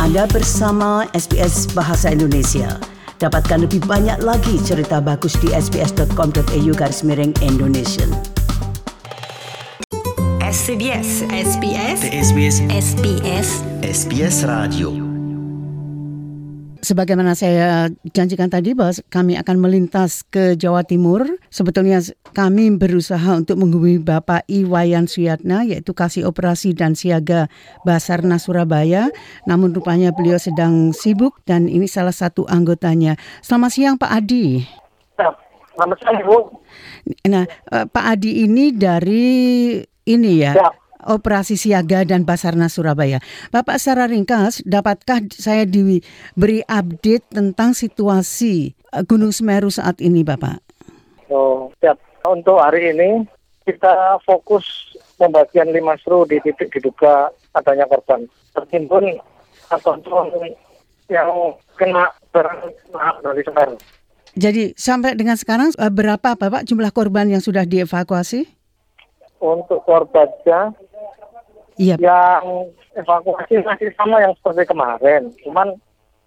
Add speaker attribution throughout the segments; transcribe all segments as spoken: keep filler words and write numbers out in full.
Speaker 1: Anda bersama S B S Bahasa Indonesia. Dapatkan lebih banyak lagi cerita bagus di sbs.com.au garis miring Indonesian.
Speaker 2: S B S, S B S,
Speaker 3: S B S,
Speaker 2: S B S,
Speaker 3: S B S Radio.
Speaker 1: Sebagaimana saya janjikan tadi bahwa kami akan melintas ke Jawa Timur. Sebetulnya kami berusaha untuk menghubungi Bapak Iwayan Suyatna, yaitu Kasih Operasi dan Siaga Basarnas Surabaya. Namun rupanya beliau sedang sibuk dan ini salah satu anggotanya. Selamat siang Pak Adi.
Speaker 4: Selamat siang Bu.
Speaker 1: Nah, Pak Adi ini dari ini ya. ya. Operasi Siaga dan Basarnas Surabaya. Bapak, secara ringkas, dapatkah saya diberi update tentang situasi Gunung Semeru saat ini, Bapak?
Speaker 4: Oh, siap. Untuk hari ini, kita fokus pembagian lima seru di titik diduga adanya korban. Tertimbun atau yang kena berat dari Semeru.
Speaker 1: Jadi, sampai dengan sekarang, berapa, Bapak, jumlah korban yang sudah dievakuasi?
Speaker 4: Untuk korbannya,
Speaker 1: Yep.
Speaker 4: yang evakuasi masih sama yang seperti kemarin. Cuman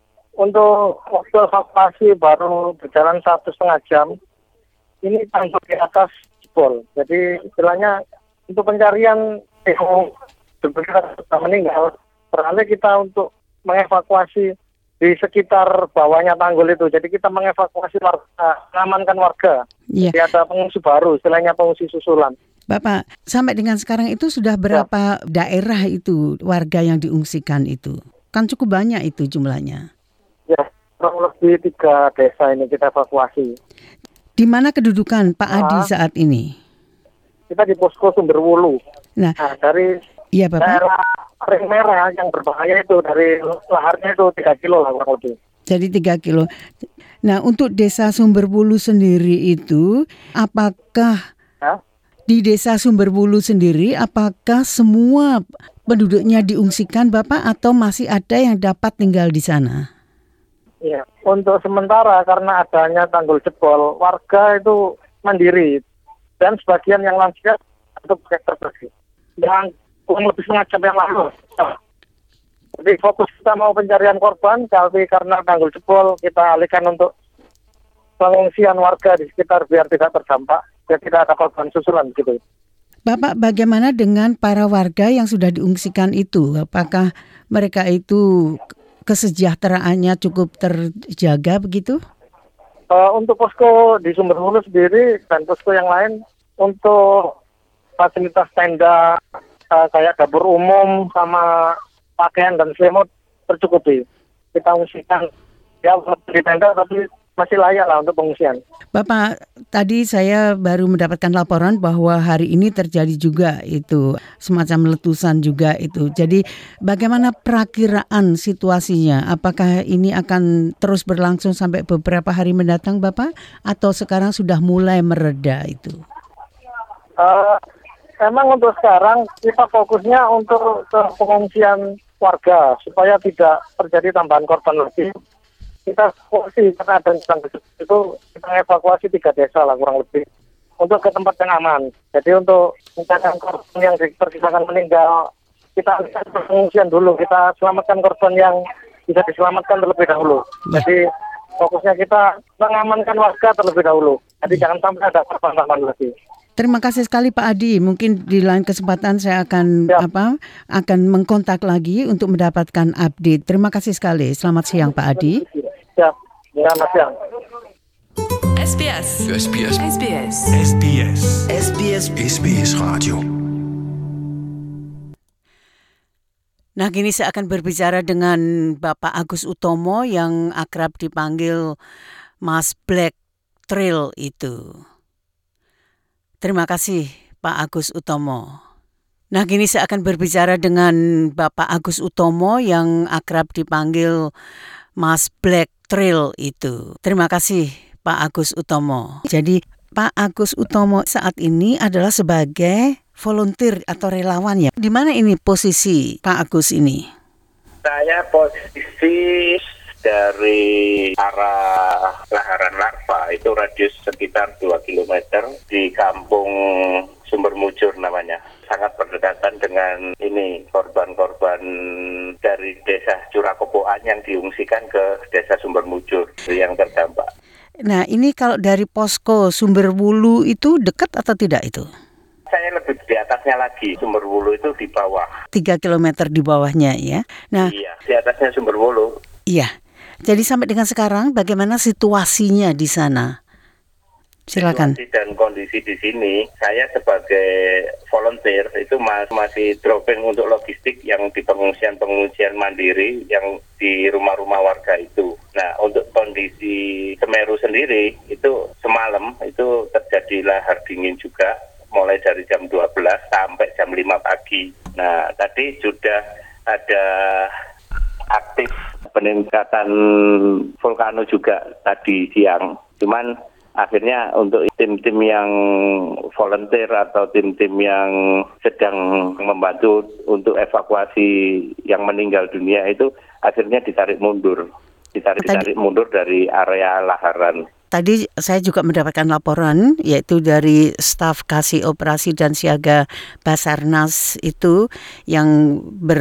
Speaker 4: untuk waktu evakuasi baru berjalan satu setengah jam. Ini tanggul di atas jebol. Jadi istilahnya untuk pencarian yang benar-benar sudah meninggal, beralih kita untuk mengevakuasi di sekitar bawahnya tanggul itu. Jadi kita mengevakuasi warga, mengamankan warga.
Speaker 1: Yeah.
Speaker 4: Jadi ada pengungsi baru, istilahnya pengungsi susulan.
Speaker 1: Bapak, sampai dengan sekarang itu sudah berapa ya. daerah itu warga yang diungsikan itu? Kan cukup banyak itu jumlahnya.
Speaker 4: Ya, kurang lebih tiga desa ini kita evakuasi.
Speaker 1: Di mana kedudukan Pak Adi
Speaker 4: nah,
Speaker 1: saat ini?
Speaker 4: Kita di posko Sumberwulu.
Speaker 1: Nah,
Speaker 4: nah dari
Speaker 1: iya, Bapak?
Speaker 4: daerah ring merah yang berbahaya itu, dari laharnya itu tiga kilo lah kurang lebih.
Speaker 1: Jadi tiga kilo. Nah, untuk desa Sumberwulu sendiri itu, apakah... Ya? Di desa Sumberwulu sendiri, apakah semua penduduknya diungsikan, Bapak, atau masih ada yang dapat tinggal di sana?
Speaker 4: Ya, untuk sementara karena adanya tanggul jebol, warga itu mandiri dan sebagian yang lansia untuk terbagi. Yang kurang lebih setengah jam yang lalu. Jadi fokus kita mau pencarian korban, tapi karena tanggul jebol kita alihkan untuk pengungsian warga di sekitar biar tidak terdampak. Ya, tidak ada korban susulan gitu.
Speaker 1: Bapak, bagaimana dengan para warga yang sudah diungsikan itu? Apakah mereka itu kesejahteraannya cukup terjaga begitu?
Speaker 4: Uh, untuk posko di Sumberwulu sendiri dan posko yang lain, untuk fasilitas tenda uh, kayak dapur umum sama pakaian dan selimut tercukupi. Kita ungsikan ya di tenda tapi masih layak lah untuk pengungsian.
Speaker 1: Bapak, tadi saya baru mendapatkan laporan bahwa hari ini terjadi juga itu semacam letusan juga itu. Jadi bagaimana perakiraan situasinya? Apakah ini akan terus berlangsung sampai beberapa hari mendatang, Bapak? Atau sekarang sudah mulai mereda itu?
Speaker 4: Uh, emang untuk sekarang kita fokusnya untuk ke pengungsian warga supaya tidak terjadi tambahan korban lagi. Kita evakuasi karena ada yang itu kita evakuasi tiga desa lah kurang lebih untuk ke tempat yang aman. Jadi untuk mencari korban yang diperkirakan meninggal, kita alihkan pengungsian dulu. Kita selamatkan korban yang bisa diselamatkan terlebih dahulu. Ya. Jadi fokusnya kita mengamankan warga terlebih dahulu. Jadi ya. Jangan sampai ada korban tambahan lagi.
Speaker 1: Terima kasih sekali Pak Adi. Mungkin di lain kesempatan saya akan ya. apa akan mengkontak lagi untuk mendapatkan update. Terima kasih sekali. Selamat siang Pak Adi.
Speaker 4: Ya, selamat siang.
Speaker 2: S B S.
Speaker 3: S B S.
Speaker 2: S B S.
Speaker 3: S B S. S B S. S B S Radio.
Speaker 1: Nah, kini saya akan berbicara dengan Bapak Agus Utomo yang akrab dipanggil Mas Black Trail itu. Terima kasih Pak Agus Utomo. Nah, kini saya akan berbicara dengan Bapak Agus Utomo yang akrab dipanggil Mas Black Trail itu. Terima kasih Pak Agus Utomo. Jadi Pak Agus Utomo saat ini adalah sebagai volunteer atau relawan ya. Di mana ini posisi Pak Agus ini?
Speaker 5: Saya posisi dari arah Laharan Larva itu radius sekitar dua kilometer di kampung Sumber Mujur namanya. Sangat berdekatan dengan ini korban-korban dari desa Curakoboan yang diungsikan ke desa Sumber Mujur yang terdampak.
Speaker 1: Nah, ini kalau dari posko Sumberwulu itu dekat atau tidak itu?
Speaker 5: Saya lebih di atasnya lagi, Sumberwulu itu di bawah.
Speaker 1: Tiga kilometer di bawahnya ya. Nah,
Speaker 5: iya, di atasnya Sumberwulu.
Speaker 1: Iya. Jadi sampai dengan sekarang bagaimana situasinya di sana? Silakan.
Speaker 5: Situasi dan kondisi di sini, saya sebagai volunteer itu masih dropping untuk logistik yang di pengungsian-pengungsian mandiri yang di rumah-rumah warga itu. Nah, untuk kondisi Semeru sendiri itu semalam itu terjadi lahar dingin juga, mulai dari jam dua belas sampai jam lima pagi. Nah, tadi sudah ada aktif peningkatan vulkano juga tadi siang. Cuman akhirnya untuk tim-tim yang volunteer atau tim-tim yang sedang membantu untuk evakuasi yang meninggal dunia itu akhirnya ditarik mundur. Ditarik, ditarik mundur dari area laharan.
Speaker 1: Tadi saya juga mendapatkan laporan yaitu dari staf kasih operasi dan siaga Basarnas itu yang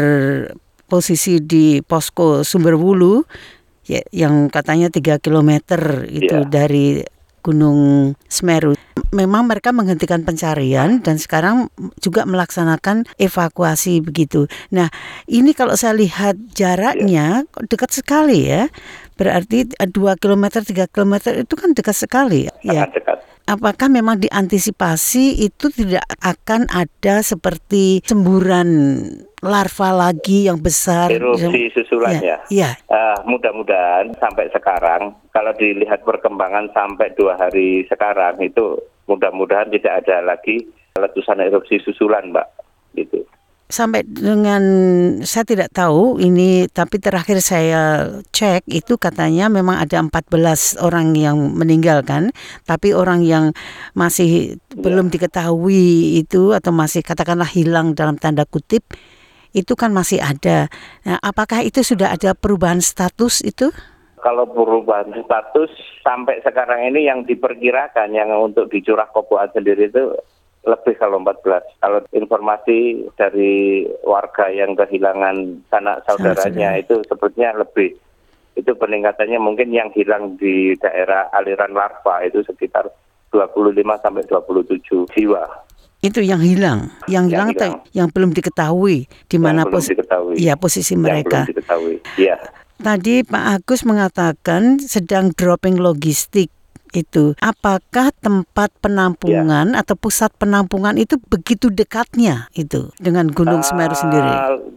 Speaker 1: berposisi di posko Sumberwulu ya, yang katanya tiga kilometer itu yeah. dari Gunung Semeru. Memang mereka menghentikan pencarian dan sekarang juga melaksanakan evakuasi begitu. Nah, ini kalau saya lihat jaraknya yeah. dekat sekali ya. Berarti dua kilometer, tiga kilometer itu kan dekat sekali.
Speaker 5: Sangat ya. Dekat.
Speaker 1: Apakah memang diantisipasi itu tidak akan ada seperti semburan larva lagi yang besar?
Speaker 5: Erupsi susulan ya?
Speaker 1: Ya.
Speaker 5: Uh, mudah-mudahan sampai sekarang, kalau dilihat perkembangan sampai dua hari sekarang itu mudah-mudahan tidak ada lagi letusan erupsi susulan, Mbak. Gitu.
Speaker 1: Sampai dengan saya tidak tahu ini, tapi terakhir saya cek itu katanya memang ada empat belas orang yang meninggal kan, tapi orang yang masih ya. belum diketahui itu atau masih katakanlah hilang dalam tanda kutip itu kan masih ada. Nah, apakah itu sudah ada perubahan status itu?
Speaker 5: Kalau perubahan status sampai sekarang ini yang diperkirakan yang untuk di Curakoboan sendiri itu lebih kalau empat belas. Kalau informasi dari warga yang kehilangan sanak saudaranya Salah, itu sepertinya lebih. Itu peningkatannya mungkin yang hilang di daerah aliran larva itu sekitar dua puluh lima sampai dua puluh tujuh jiwa.
Speaker 1: Itu yang hilang, yang, yang hilang, hilang. Atau yang belum diketahui di mana pos- ya, posisi mereka.
Speaker 5: Yang belum diketahui. Iya.
Speaker 1: Tadi Pak Agus mengatakan sedang dropping logistik. Itu apakah tempat penampungan ya. atau pusat penampungan itu begitu dekatnya itu dengan Gunung uh, Semeru sendiri?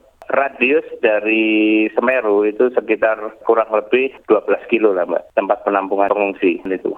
Speaker 5: Radius dari Semeru itu sekitar kurang lebih dua belas kilo lah Mbak, tempat penampungan pengungsi itu.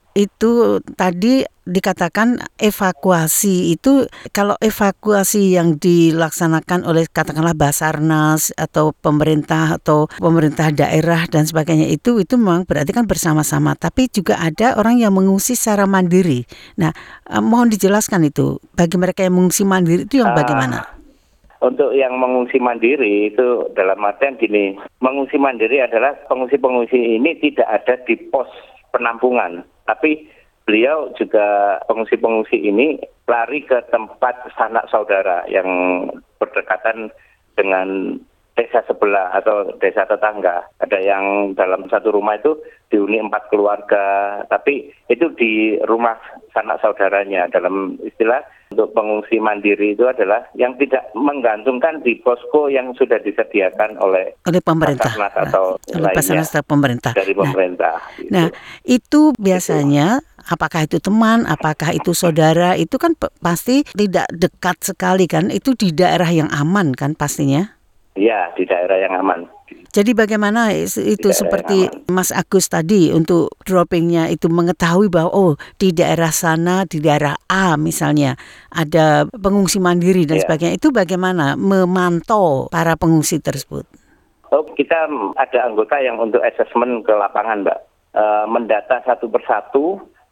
Speaker 1: Itu tadi dikatakan evakuasi itu, kalau evakuasi yang dilaksanakan oleh katakanlah Basarnas atau pemerintah atau pemerintah daerah dan sebagainya itu itu memang berarti kan bersama-sama, tapi juga ada orang yang mengungsi secara mandiri. Nah, eh, mohon dijelaskan itu bagi mereka yang mengungsi mandiri itu yang bagaimana?
Speaker 5: Uh, untuk yang mengungsi mandiri itu dalam artian gini, mengungsi mandiri adalah pengungsi-pengungsi ini tidak ada di pos penampungan, tapi beliau juga pengungsi-pengungsi ini lari ke tempat sanak saudara yang berdekatan dengan desa sebelah atau desa tetangga. Ada yang dalam satu rumah itu dihuni empat keluarga, tapi itu di rumah sanak saudaranya. Dalam istilah untuk pengungsi mandiri itu adalah yang tidak menggantungkan di posko yang sudah disediakan oleh
Speaker 1: oleh pemerintah
Speaker 5: atau
Speaker 1: oleh Basarnas pemerintah
Speaker 5: dari pemerintah.
Speaker 1: Nah,
Speaker 5: gitu.
Speaker 1: nah itu biasanya itu. Apakah itu teman, apakah itu saudara, itu kan p- pasti tidak dekat sekali kan? Itu di daerah yang aman kan pastinya?
Speaker 5: Iya, di daerah yang aman.
Speaker 1: Jadi bagaimana itu seperti Mas Agus tadi untuk droppingnya itu mengetahui bahwa oh di daerah sana, di daerah A misalnya ada pengungsi mandiri dan ya. sebagainya, itu bagaimana memantau para pengungsi tersebut?
Speaker 5: Oh, kita ada anggota yang untuk asesmen ke lapangan, Mbak, e, mendata satu persatu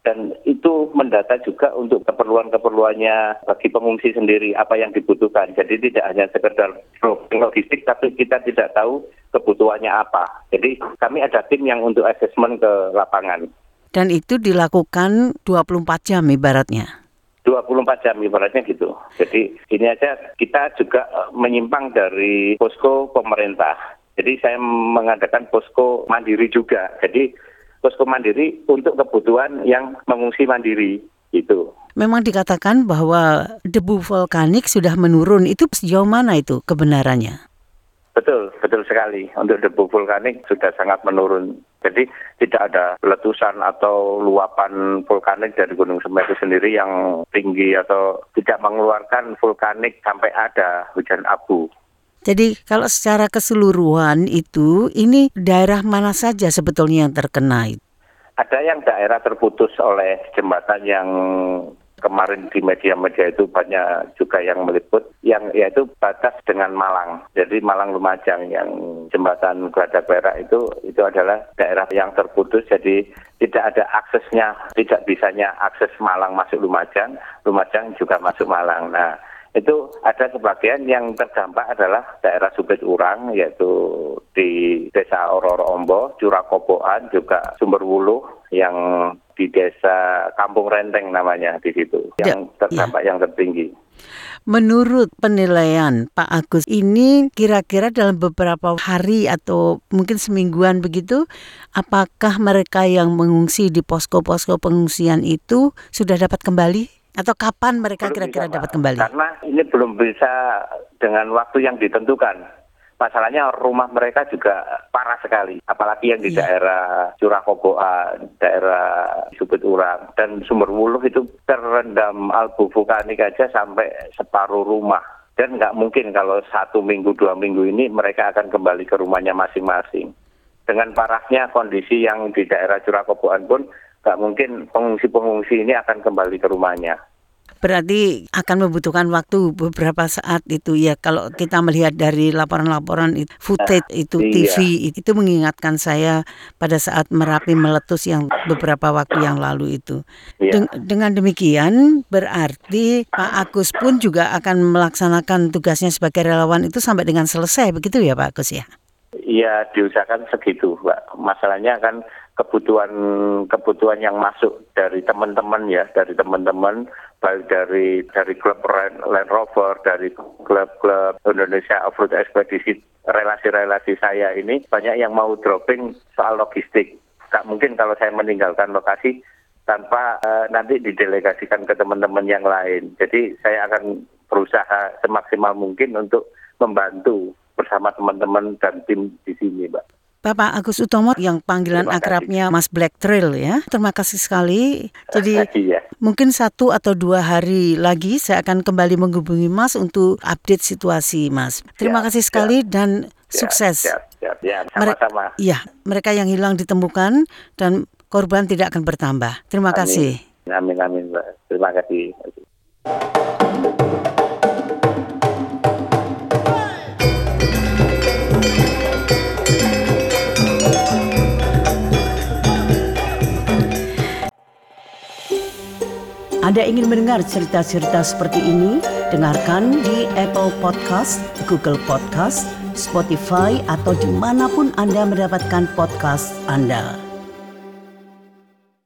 Speaker 5: Dan itu mendata juga untuk keperluan-keperluannya bagi pengungsi sendiri, apa yang dibutuhkan. Jadi tidak hanya sekedar logistik, tapi kita tidak tahu kebutuhannya apa. Jadi kami ada tim yang untuk asesmen ke lapangan.
Speaker 1: Dan itu dilakukan dua puluh empat jam ibaratnya?
Speaker 5: dua puluh empat jam ibaratnya gitu. Jadi ini aja kita juga menyimpang dari posko pemerintah. Jadi saya mengadakan posko mandiri juga. Jadi posko mandiri untuk kebutuhan yang mengungsi mandiri itu.
Speaker 1: Memang dikatakan bahwa debu vulkanik sudah menurun. Itu sejauh mana itu kebenarannya?
Speaker 5: Betul, betul sekali. Untuk debu vulkanik sudah sangat menurun. Jadi tidak ada letusan atau luapan vulkanik dari Gunung Semeru sendiri yang tinggi atau tidak mengeluarkan vulkanik sampai ada hujan abu.
Speaker 1: Jadi kalau secara keseluruhan itu, ini daerah mana saja sebetulnya yang terkena?
Speaker 5: Ada yang daerah terputus oleh jembatan yang kemarin di media-media itu banyak juga yang meliput, yang yaitu batas dengan Malang. Jadi Malang Lumajang yang jembatan Geladak Perak itu itu adalah daerah yang terputus, jadi tidak ada aksesnya, tidak bisanya akses Malang masuk Lumajang, Lumajang juga masuk Malang. Nah, itu ada sebagian yang terdampak adalah daerah Subit Urang, yaitu di Desa Ororo Ombo, Curakoboan, juga Sumberwuluh, yang di Desa Kampung Renteng namanya di situ, yang terdampak ya. Yang tertinggi.
Speaker 1: Menurut penilaian Pak Agus, ini kira-kira dalam beberapa hari atau mungkin semingguan begitu, apakah mereka yang mengungsi di posko-posko pengungsian itu sudah dapat kembali? Atau kapan mereka belum kira-kira bisa, dapat kembali?
Speaker 5: Karena ini belum bisa dengan waktu yang ditentukan. Masalahnya rumah mereka juga parah sekali. Apalagi yang di iya. daerah Curakoboan, daerah Subit Urang, dan Sumberwuluh itu terendam abu vulkanik aja sampai separuh rumah. Dan nggak mungkin kalau satu minggu, dua minggu ini mereka akan kembali ke rumahnya masing-masing. Dengan parahnya kondisi yang di daerah Curakoboan pun, nggak mungkin pengungsi-pengungsi ini akan kembali ke rumahnya.
Speaker 1: Berarti akan membutuhkan waktu beberapa saat itu ya. Kalau kita melihat dari laporan-laporan footage itu T V, iya. itu mengingatkan saya pada saat Merapi meletus yang beberapa waktu yang lalu itu. Iya. Den- dengan demikian berarti Pak Agus pun juga akan melaksanakan tugasnya sebagai relawan itu sampai dengan selesai, begitu ya Pak Agus ya?
Speaker 5: Iya, diusahakan segitu, Pak. Masalahnya kan kebutuhan kebutuhan yang masuk dari teman-teman ya, dari teman-teman, baik dari dari klub Land Rover, dari klub-klub Indonesia Off-Road Expedition, relasi-relasi saya ini banyak yang mau dropping soal logistik. Tak mungkin kalau saya meninggalkan lokasi tanpa uh, nanti didelegasikan ke teman-teman yang lain. Jadi saya akan berusaha semaksimal mungkin untuk membantu bersama teman-teman dan tim di sini, Mbak.
Speaker 1: Bapak Agus Utomo yang panggilan akrabnya Mas Black Trail ya. Terima kasih sekali. Jadi ya. Mungkin satu atau dua hari lagi saya akan kembali menghubungi Mas untuk update situasi, Mas. Terima ya, kasih sekali ya. Dan sukses.
Speaker 5: Ya, ya, ya, sama-sama.
Speaker 1: Iya, mereka yang hilang ditemukan dan korban tidak akan bertambah. Terima amin. kasih.
Speaker 5: Amin, amin, Mbak. Terima kasih.
Speaker 1: Anda ingin mendengar cerita-cerita seperti ini? Dengarkan di Apple Podcast, Google Podcast, Spotify, atau dimanapun Anda mendapatkan podcast Anda.